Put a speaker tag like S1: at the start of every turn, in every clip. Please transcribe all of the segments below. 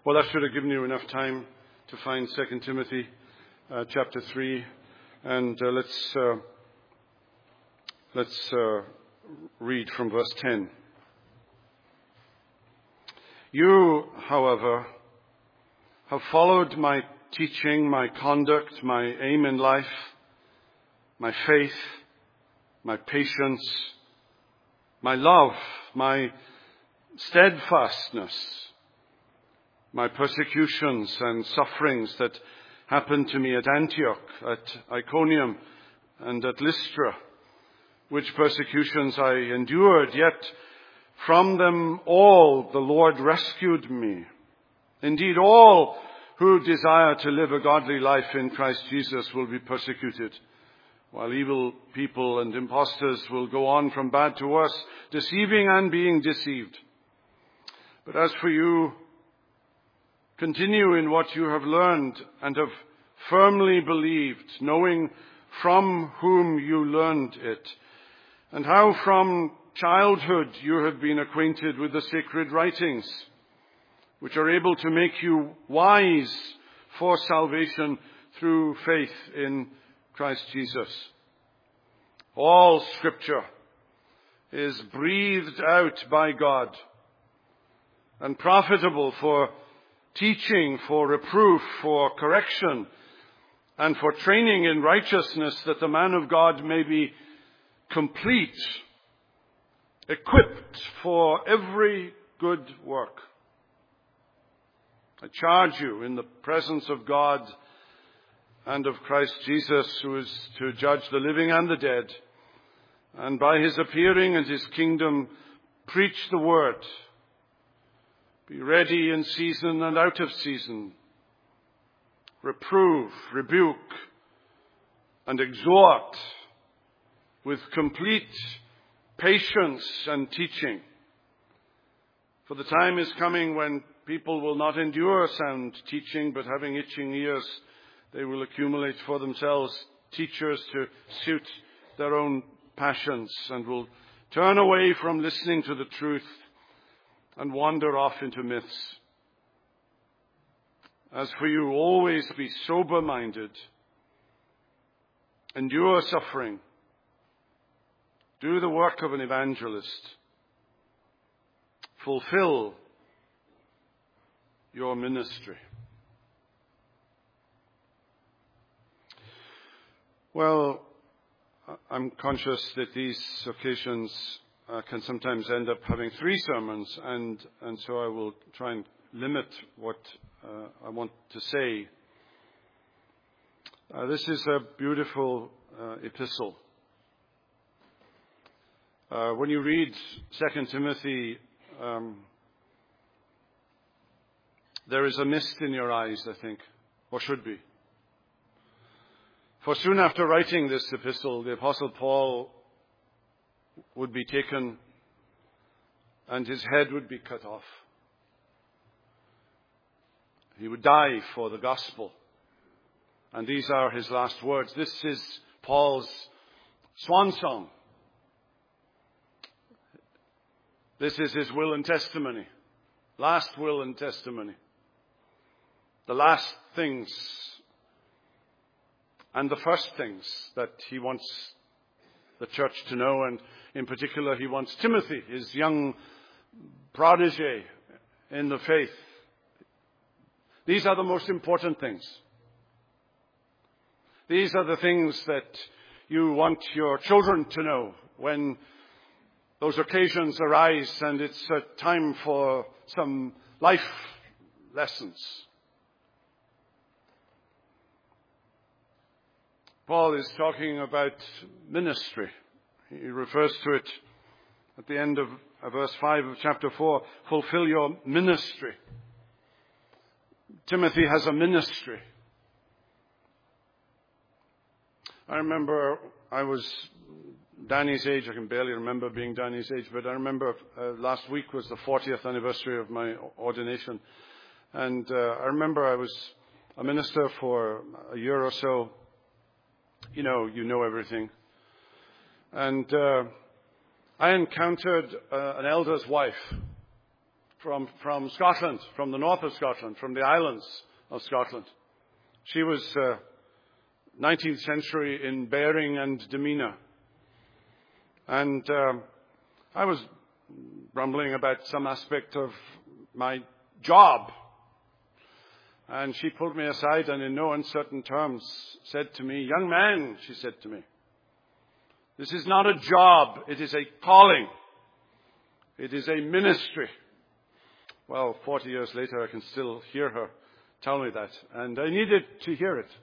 S1: Well, that should have given you enough time to find 2 Timothy chapter 3. And let's read from verse 10. You, however, have followed my teaching, my conduct, my aim in life, my faith, my patience, my love, my steadfastness, my persecutions and sufferings that happened to me at Antioch, at Iconium, and at Lystra, which persecutions I endured, yet from them all the Lord rescued me. Indeed, all who desire to live a godly life in Christ Jesus will be persecuted, while evil people and impostors will go on from bad to worse, deceiving and being deceived. But as for you, continue in what you have learned and have firmly believed, knowing from whom you learned it, and how from childhood you have been acquainted with the sacred writings, which are able to make you wise for salvation through faith in Christ Jesus. All Scripture is breathed out by God and profitable for teaching, for reproof, for correction, and for training in righteousness, that the man of God may be complete, equipped for every good work. I charge you in the presence of God and of Christ Jesus, who is to judge the living and the dead, and by his appearing and his kingdom, preach the word. Be ready in season and out of season. Reprove, rebuke, and exhort with complete patience and teaching. For the time is coming when people will not endure sound teaching, but having itching ears, they will accumulate for themselves teachers to suit their own passions, and will turn away from listening to the truth and wander off into myths. As for you, always be sober-minded, endure suffering, do the work of an evangelist, fulfill your ministry. Well, I'm conscious that these occasions can sometimes end up having 3 sermons, and so I will try and limit what I want to say. This is a beautiful epistle. When you read 2 Timothy, there is a mist in your eyes, I think, or should be. For soon after writing this epistle, the Apostle Paul would be taken and his head would be cut off. He would die for the gospel. And these are his last words. This is Paul's swan song. This is his will and testimony. Last will and testimony. The last things and the first things that he wants the church to know, and in particular he wants Timothy, his young protege in the faith. These are the most important things. These are the things that you want your children to know when those occasions arise and it's a time for some life lessons. Paul is talking about ministry. He refers to it at the end of verse 5 of chapter 4. Fulfill your ministry. Timothy has a ministry. I remember I was Danny's age. I can barely remember being Danny's age, but I remember last week was the 40th anniversary of my ordination. And I remember I was a minister for a year or so. You know everything. And I encountered an elder's wife from Scotland, from the north of Scotland, from the islands of Scotland. She was 19th century in bearing and demeanor. And I was grumbling about some aspect of my job. And she pulled me aside and in no uncertain terms said to me, "Young man," she said to me, "this is not a job, it is a calling. It is a ministry." Well, 40 years later, I can still hear her tell me that, and I needed to hear it.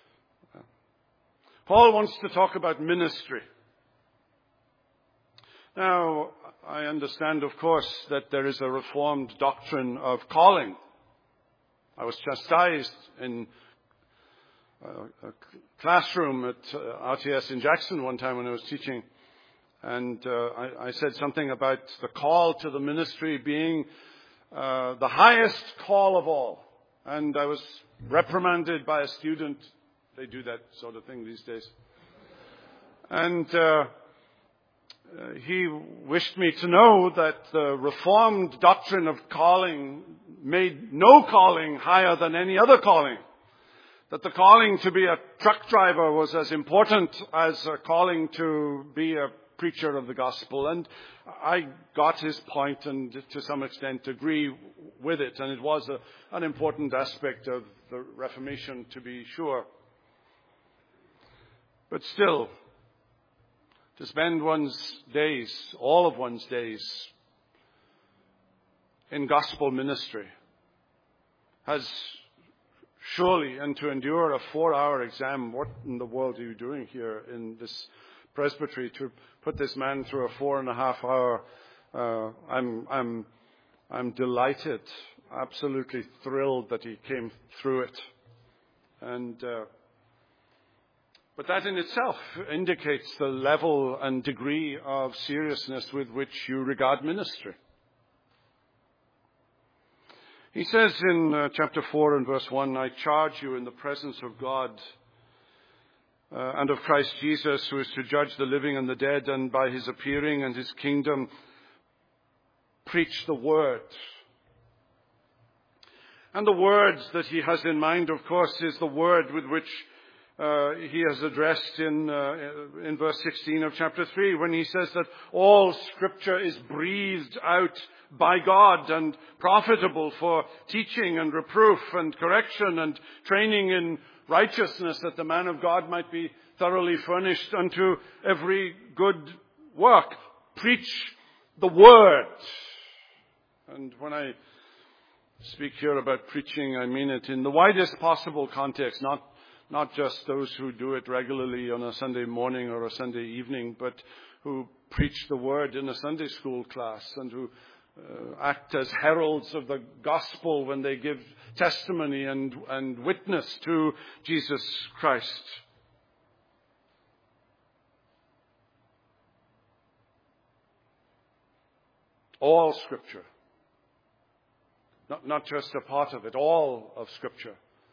S1: Paul wants to talk about ministry. Now, I understand, of course, that there is a Reformed doctrine of calling. I was chastised in a classroom at RTS in Jackson one time when I was teaching, and I said something about the call to the ministry being the highest call of all. And I was reprimanded by a student. They do that sort of thing these days. And he wished me to know that the Reformed doctrine of calling made no calling higher than any other calling. That the calling to be a truck driver was as important as a calling to be a preacher of the gospel. And I got his point and to some extent agree with it. And it was an important aspect of the Reformation, to be sure. But still, to spend one's days, all of one's days, in gospel ministry has surely, and to endure a 4-hour exam, what in the world are you doing here in this presbytery to put this man through a 4.5 hour, I'm delighted, absolutely thrilled that he came through it. And, but that in itself indicates the level and degree of seriousness with which you regard ministry. He says in chapter 4 and verse 1, "I charge you in the presence of God and of Christ Jesus, who is to judge the living and the dead, and by his appearing and his kingdom, preach the word." And the words that he has in mind, of course, is the word with which he has addressed in verse 16 of chapter 3, when he says that all Scripture is breathed out by God and profitable for teaching and reproof and correction and training in righteousness, that the man of God might be thoroughly furnished unto every good work. Preach the word. And when I speak here about preaching, I mean it in the widest possible context, not just those who do it regularly on a Sunday morning or a Sunday evening, but who preach the word in a Sunday school class and who act as heralds of the gospel when they give testimony and witness to Jesus Christ. All Scripture. Not just a part of it, all of Scripture.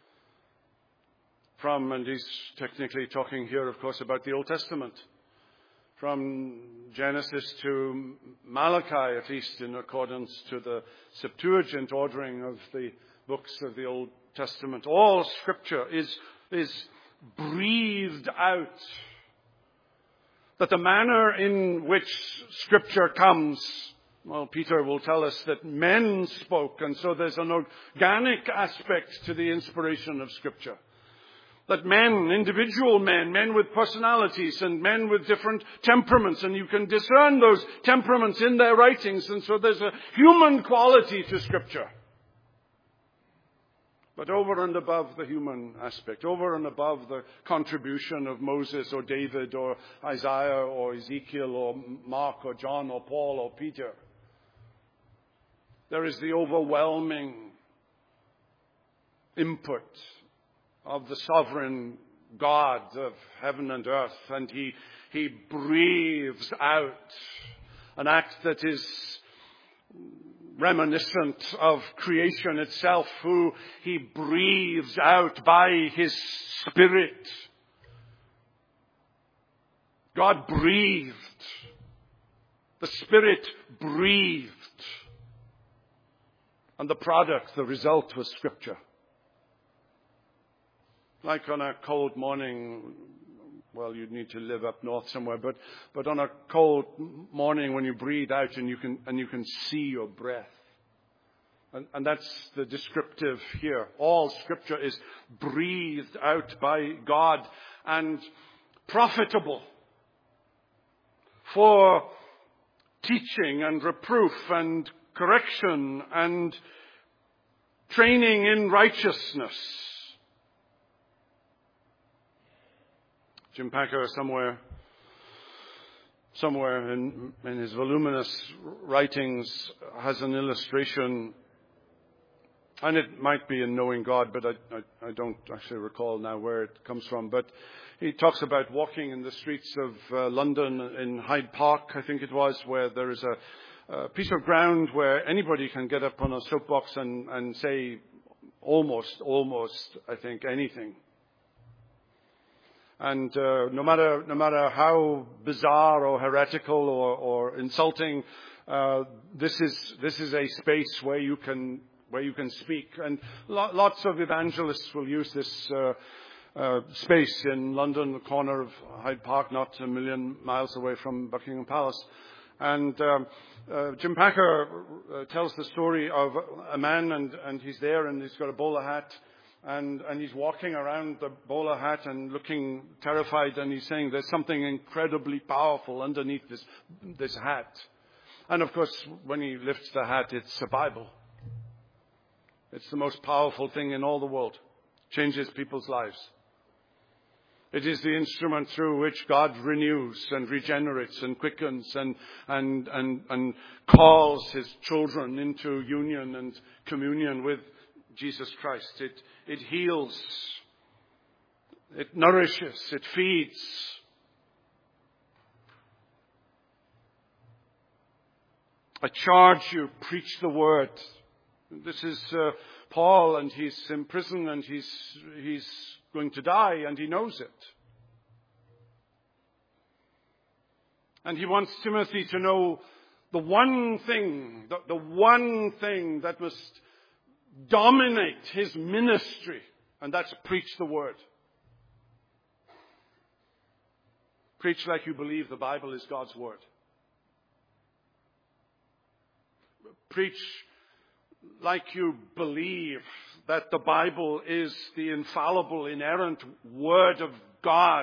S1: From, and he's technically talking here, of course, about the Old Testament. From Genesis to Malachi, at least in accordance to the Septuagint ordering of the books of the Old Testament. All Scripture is breathed out. But the manner in which Scripture comes, well, Peter will tell us that men spoke, and so there's an organic aspect to the inspiration of Scripture. That men, individual men, men with personalities and men with different temperaments, and you can discern those temperaments in their writings, and so there's a human quality to Scripture. But over and above the human aspect, over and above the contribution of Moses or David or Isaiah or Ezekiel or Mark or John or Paul or Peter, there is the overwhelming input of the sovereign God of heaven and earth, and he breathes out an act that is reminiscent of creation itself, who he breathes out by his Spirit. God breathed. The Spirit breathed. And the product, the result was Scripture. Like on a cold morning, well, you'd need to live up north somewhere, but on a cold morning when you breathe out and you can see your breath. And that's the descriptive here. All Scripture is breathed out by God and profitable for teaching and reproof and correction and training in righteousness. Jim Packer somewhere in his voluminous writings has an illustration, and it might be in Knowing God, but I don't actually recall now where it comes from. But he talks about walking in the streets of London in Hyde Park, I think it was, where there is a piece of ground where anybody can get up on a soapbox and say almost, I think, anything. And no matter how bizarre or heretical or insulting, this is a space where you can speak. And lots of evangelists will use this space in London, the corner of Hyde Park, not a million miles away from Buckingham Palace. And Jim Packer tells the story of a man, and he's there, and he's got a bowler hat, and he's walking around the bowler hat and looking terrified, and he's saying there's something incredibly powerful underneath this hat. And of course, when he lifts the hat, it's a Bible. It's the most powerful thing in all the world. Changes people's lives. It is the instrument through which God renews and regenerates and quickens and calls His children into union and communion with Jesus Christ. It heals. It nourishes. It feeds. I charge you, preach the word. This is Paul, and he's in prison, and he's going to die, and he knows it. And he wants Timothy to know the one thing that must dominate his ministry, and that's preach the word. Preach like you believe the Bible is God's word. Preach like you believe that the Bible is the infallible, inerrant Word of God.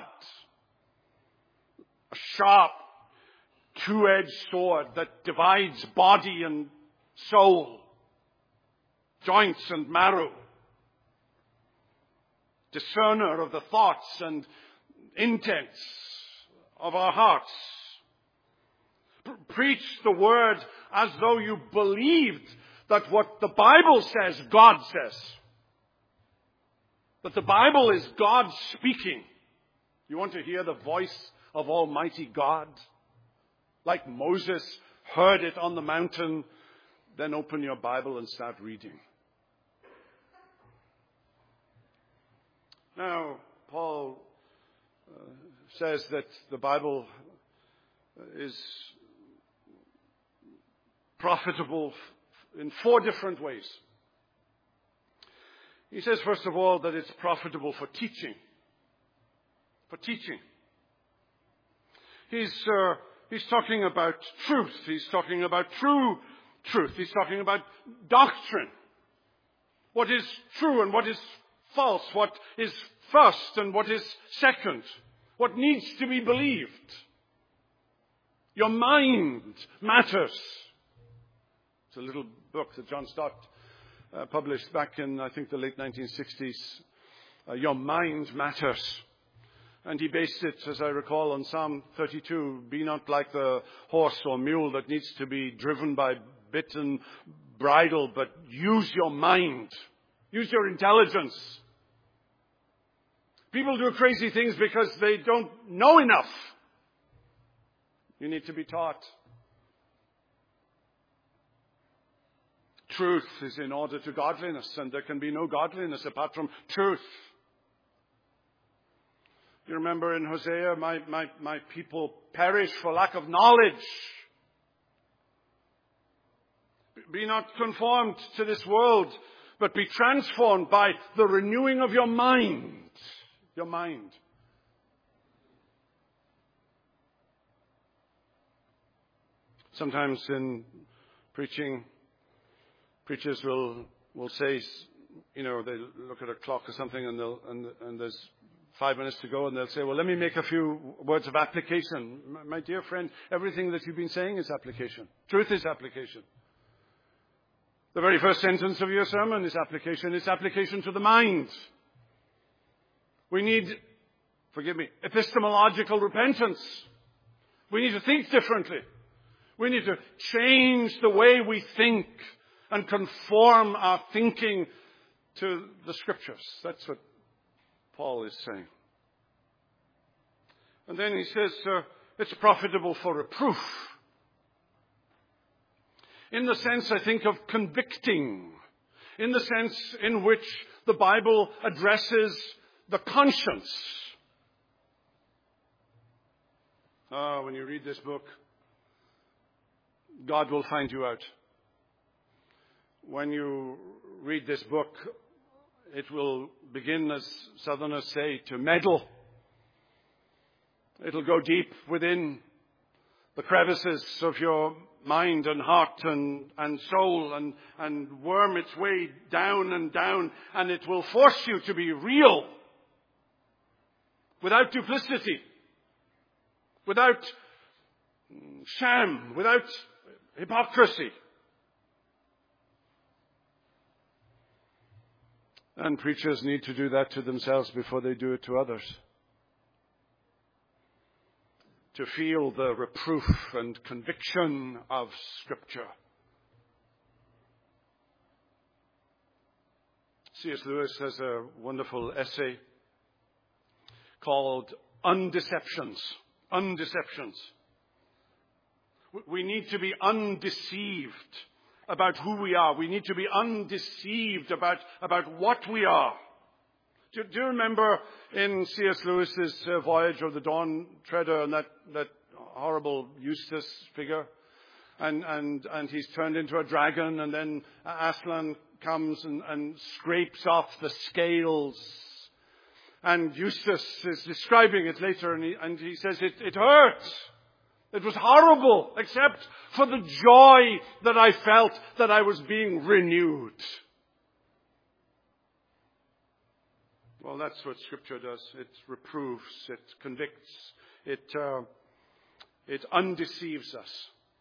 S1: A sharp, two-edged sword that divides body and soul, joints and marrow. Discerner of the thoughts and intents of our hearts. Preach the Word as though you believed that what the Bible says, God says. That the Bible is God speaking. You want to hear the voice of Almighty God? Like Moses heard it on the mountain, then open your Bible and start reading. Now, Paul says that the Bible is profitable in 4 different ways. He says, first of all, that it's profitable for teaching. For teaching. He's talking about truth. He's talking about true truth. He's talking about doctrine. What is true and what is false. What is first and what is second. What needs to be believed. Your mind matters. It's a little book that John Stott published back in, I think, the late 1960s. Your mind matters. And he based it, as I recall, on Psalm 32. Be not like the horse or mule that needs to be driven by bit and bridle, but use your mind. Use your intelligence. People do crazy things because they don't know enough. You need to be taught. Truth is in order to godliness, and there can be no godliness apart from truth. You remember in Hosea, my people perish for lack of knowledge. Be not conformed to this world, but be transformed by the renewing of your mind. Your mind. Sometimes in preaching, preachers will say, they look at a clock or something and there's 5 minutes to go and they'll say, well, let me make a few words of application. My dear friend, everything that you've been saying is application. Truth is application. The very first sentence of your sermon is application. It's application to the mind. We need, epistemological repentance. We need to think differently. We need to change the way we think and conform our thinking to the Scriptures. That's what Paul is saying. And then he says, it's profitable for reproof. In the sense, I think, of convicting. In the sense in which the Bible addresses the conscience. When you read this book, God will find you out. When you read this book, it will begin, as Southerners say, to meddle. It'll go deep within the crevices of your mind and heart and soul and worm its way down and down, and it will force you to be real, without duplicity, without sham, without hypocrisy. And preachers need to do that to themselves before they do it to others. To feel the reproof and conviction of Scripture. C.S. Lewis has a wonderful essay called Undeceptions. Undeceptions. We need to be undeceived about who we are. We need to be undeceived about what we are. Do you remember in C.S. Lewis's Voyage of the Dawn Treader and that horrible Eustace figure? And he's turned into a dragon, and then Aslan comes and scrapes off the scales. And Eustace is describing it later, and he says, it hurts. It was horrible, except for the joy that I felt that I was being renewed. Well, that's what Scripture does. It reproves, it convicts, it undeceives us.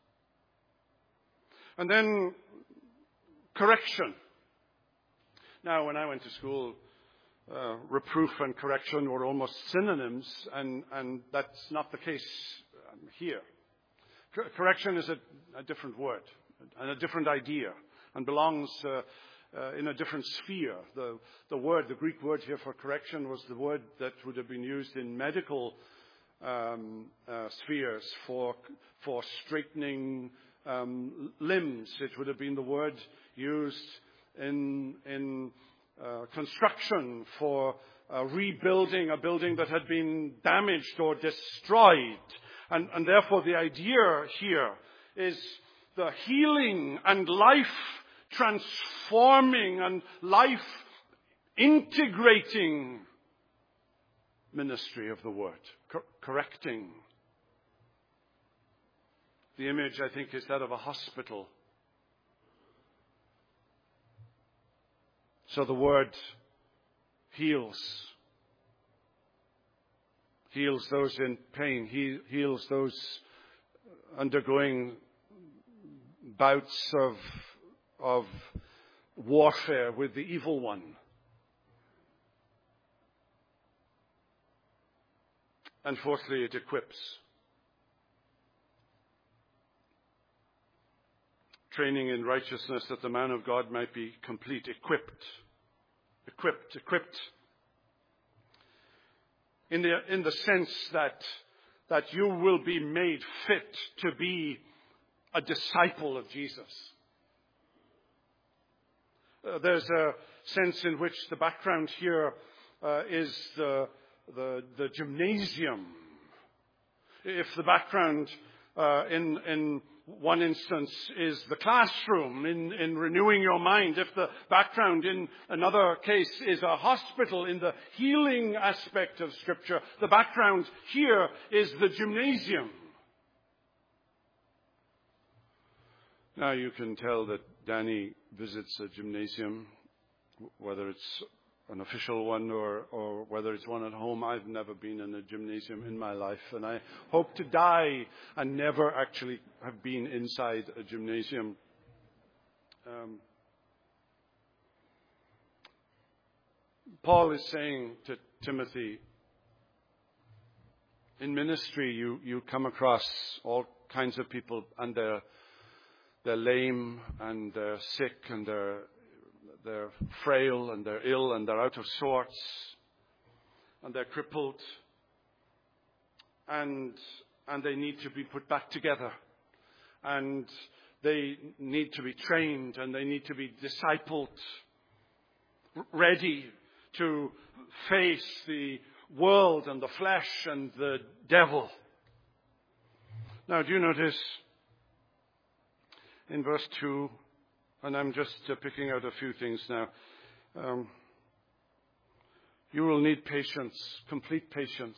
S1: And then correction. Now, when I went to school, reproof and correction were almost synonyms, and that's not the case here. Correction is a different word and a different idea, and belongs in a different sphere. The Greek word here for correction was the word that would have been used in medical spheres for straightening limbs. It would have been the word used in construction for rebuilding a building that had been damaged or destroyed. And therefore the idea here is the healing and life transforming and life integrating ministry of the word, correcting. The image, I think, is that of a hospital. So the word heals those in pain, heals those undergoing bouts of warfare with the evil one. And fourthly, it equips. Training in righteousness that the man of God might be complete, equipped. In the sense that you will be made fit to be a disciple of Jesus. There's a sense in which the background here is the gymnasium. If the background in one instance is the classroom in renewing your mind. If the background in another case is a hospital in the healing aspect of Scripture, the background here is the gymnasium. Now you can tell that Danny visits a gymnasium, whether it's an official one or whether it's one at home. I've never been in a gymnasium in my life, and I hope to die and never actually have been inside a gymnasium. Paul is saying to Timothy, in ministry you come across all kinds of people, and they're lame and they're sick and they're frail and they're ill and they're out of sorts and they're crippled and they need to be put back together and they need to be trained and they need to be discipled, ready to face the world and the flesh and the devil. Now, do you notice in verse 2, and I'm just picking out a few things now. You will need patience, complete patience.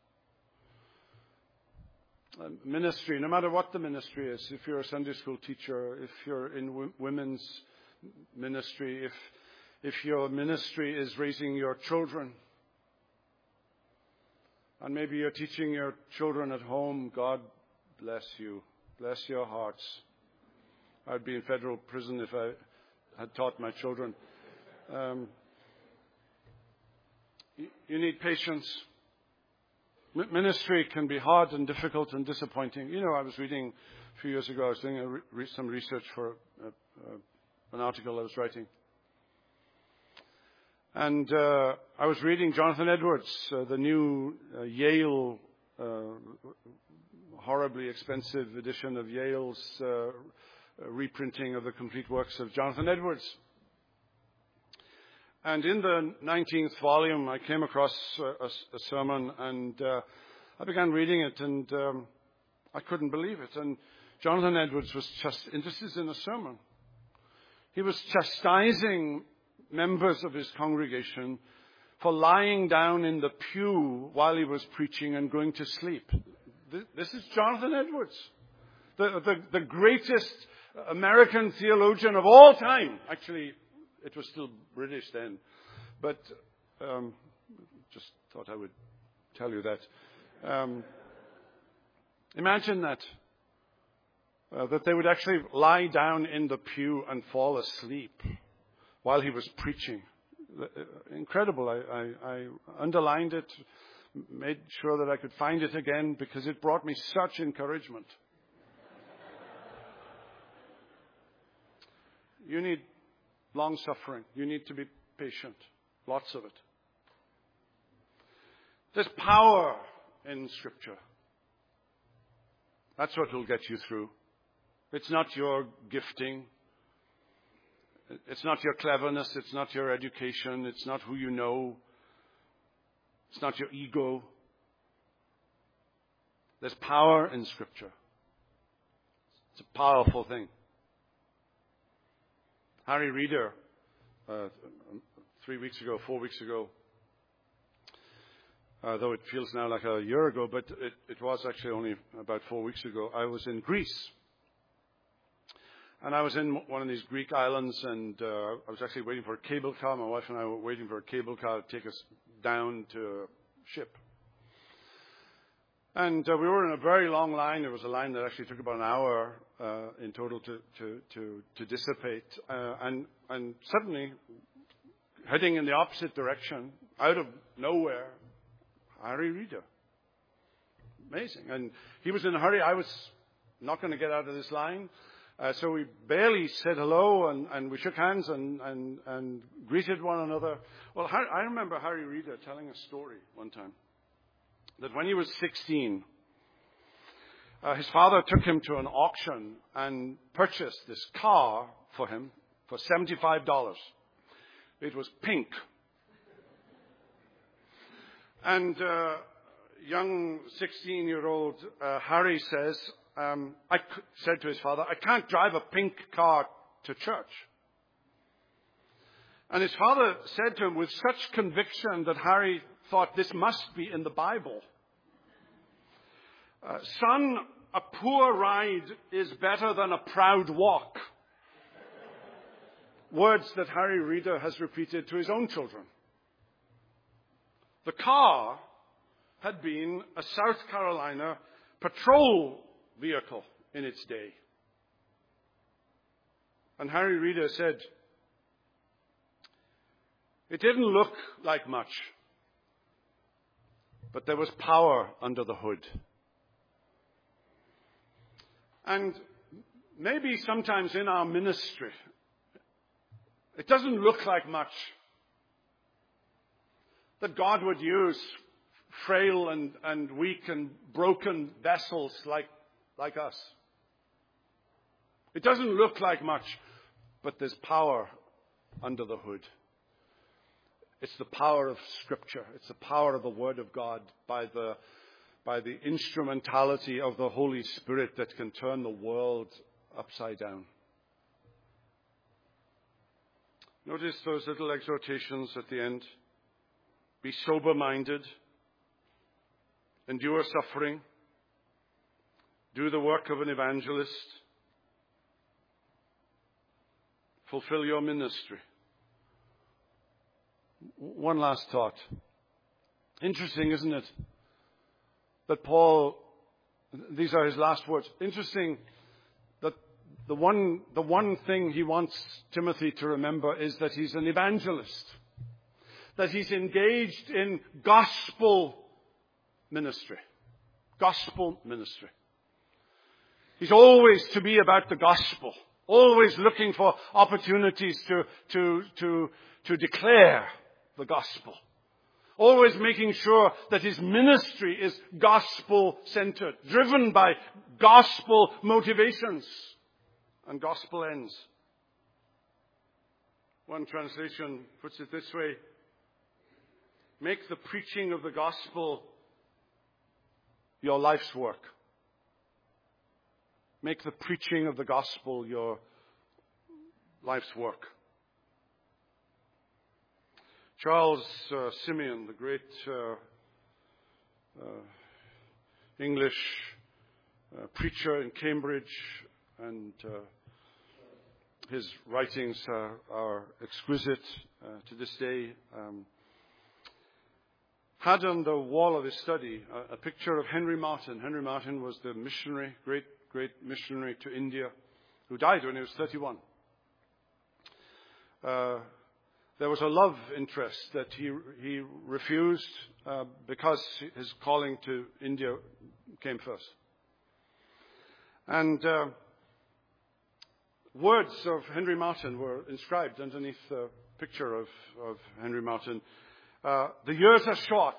S1: Ministry, no matter what the ministry is, if you're a Sunday school teacher, if you're in women's ministry, if your ministry is raising your children, and maybe you're teaching your children at home, God bless you, bless your hearts. I'd be in federal prison if I had taught my children. You need patience. Ministry can be hard and difficult and disappointing. You know, I was reading a few years ago, I was doing some research for an article I was writing. And I was reading Jonathan Edwards, the new Yale, horribly expensive edition of Yale's reprinting of the complete works of Jonathan Edwards. And in the 19th volume, I came across a sermon, and I began reading it, and I couldn't believe it. And Jonathan Edwards was this is in a sermon. He was chastising members of his congregation for lying down in the pew while he was preaching and going to sleep. This is Jonathan Edwards, the greatest American theologian of all time. Actually, it was still British then, but just thought I would tell you that. Imagine that they would actually lie down in the pew and fall asleep while he was preaching. Incredible. I underlined it, made sure that I could find it again because it brought me such encouragement. You need long suffering. You need to be patient. Lots of it. There's power in Scripture. That's what will get you through. It's not your gifting. It's not your cleverness. It's not your education. It's not who you know. It's not your ego. There's power in Scripture. It's a powerful thing. Harry Reeder, 4 weeks ago, though it feels now like a year ago, but it was actually only about 4 weeks ago, I was in Greece. And I was in one of these Greek islands, and I was actually waiting for a cable car. My wife and I were waiting for a cable car to take us down to a ship. And we were in a very long line. It was a line that actually took about an hour in total to dissipate. And suddenly, heading in the opposite direction, out of nowhere, Harry Reeder. Amazing. And he was in a hurry. I was not going to get out of this line. So we barely said hello, and we shook hands and greeted one another. Well, I remember Harry Reeder telling a story one time that when he was 16, his father took him to an auction and purchased this car for him for $75. It was pink. And young 16-year-old Harry says, said to his father, I can't drive a pink car to church. And his father said to him with such conviction that Harry thought this must be in the Bible. Son, a poor ride is better than a proud walk. Words that Harry Reeder has repeated to his own children. The car had been a South Carolina patrol vehicle in its day. And Harry Reeder said, it didn't look like much, but there was power under the hood. And maybe sometimes in our ministry, it doesn't look like much that God would use frail and weak and broken vessels like us. It doesn't look like much, but there's power under the hood. It's the power of Scripture. It's the power of the Word of God by the instrumentality of the Holy Spirit that can turn the world upside down. Notice those little exhortations at the end. Be sober-minded. Endure suffering. Do the work of an evangelist. Fulfill your ministry. One last thought. Interesting, isn't it? That Paul, these are his last words. Interesting that the one thing he wants Timothy to remember is that he's an evangelist. That he's engaged in gospel ministry. Gospel ministry. He's always to be about the gospel. Always looking for opportunities to declare the gospel. Always making sure that his ministry is gospel-centered, driven by gospel motivations and gospel ends. One translation puts it this way: make the preaching of the gospel your life's work. Make the preaching of the gospel your life's work. Charles Simeon, the great English preacher in Cambridge, and his writings are exquisite to this day, had on the wall of his study a picture of Henry Martyn. Henry Martyn was the missionary, great missionary to India, who died when he was 31. There was a love interest that he refused because his calling to India came first. And words of Henry Martyn were inscribed underneath the picture of Henry Martyn. The years are short.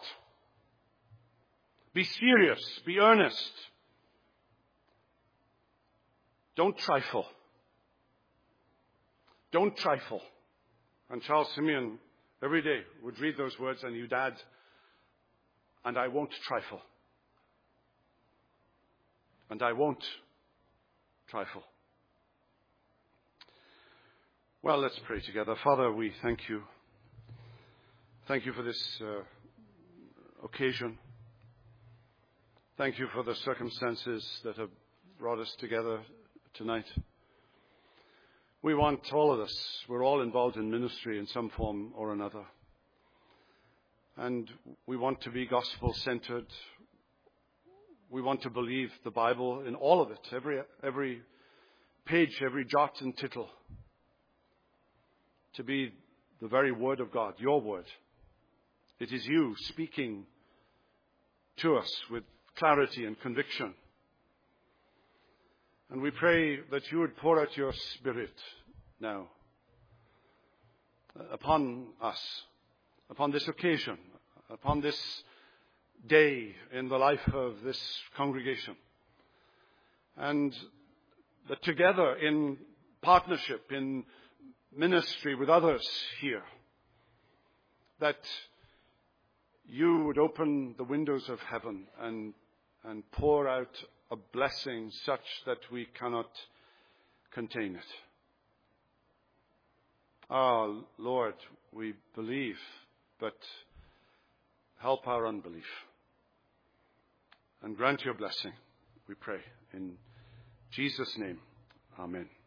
S1: Be serious. Be earnest. Don't trifle. Don't trifle. And Charles Simeon, every day, would read those words and he'd add, and I won't trifle. And I won't trifle. Well, let's pray together. Father, we thank you. Thank you for this occasion. Thank you for the circumstances that have brought us together tonight. We want, all of us, we're all involved in ministry in some form or another. And we want to be gospel-centered. We want to believe the Bible in all of it, every page, every jot and tittle, to be the very Word of God, your Word. It is you speaking to us with clarity and conviction. And we pray that you would pour out your Spirit now upon us, upon this occasion, upon this day in the life of this congregation. And that together in partnership, in ministry with others here, that you would open the windows of heaven and pour out a blessing such that we cannot contain it. Ah, Lord, we believe, but help our unbelief. And grant your blessing, we pray. In Jesus' name, amen.